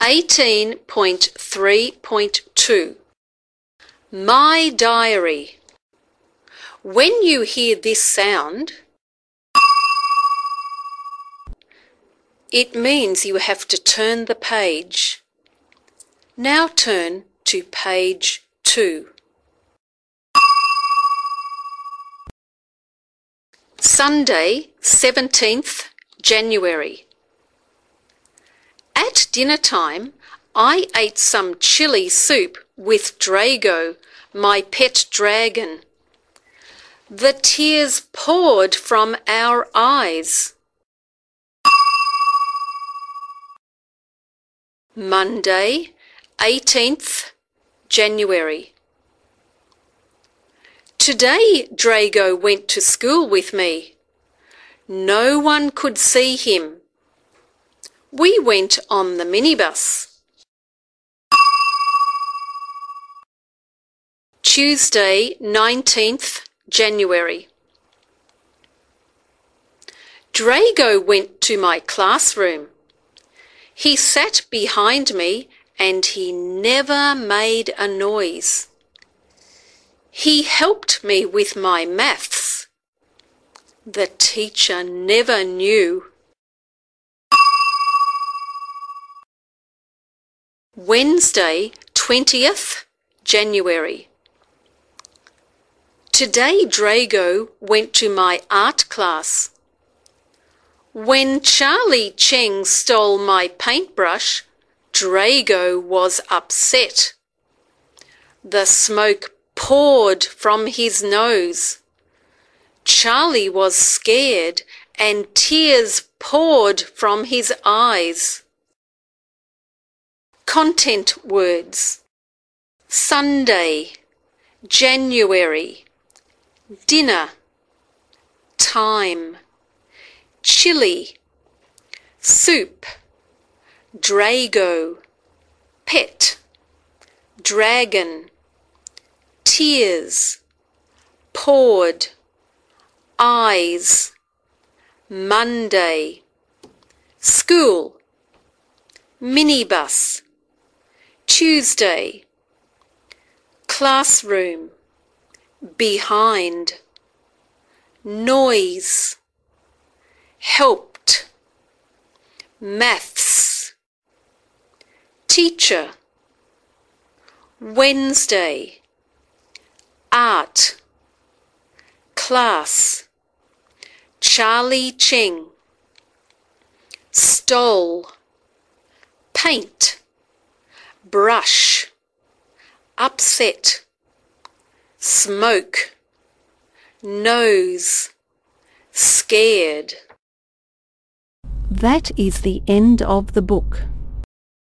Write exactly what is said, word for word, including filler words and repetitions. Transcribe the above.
eighteen point three point two. My diary. When you hear this sound, it means you have to turn the page. Now turn to page two. Sunday, seventeenth January. At dinner time, I ate some chili soup with Drago, my pet dragon. The tears poured from our eyes. Monday, eighteenth January. Today Drago went to school with me. No one could see him. We went on the minibus. Tuesday, nineteenth January. Drago went to my classroom. He sat behind me and he never made a noise. He helped me with my maths. The teacher never knew. Wednesday, twentieth January. Today Drago went to my art class. When Charlie Cheng stole my paintbrush, Drago was upset. The smoke poured from his nose. Charlie was scared and tears poured from his eyes. Content words. Sunday, January, dinner, time, chili, soup, Drago, pet, dragon, tears, poured, eyes, Monday, school, minibus, Tuesday, classroom, behind, noise, helped, maths, teacher, Wednesday, art, class, Charlie Cheng, stole, paint, brush, upset, smoke, nose, scared. That is the end of the book.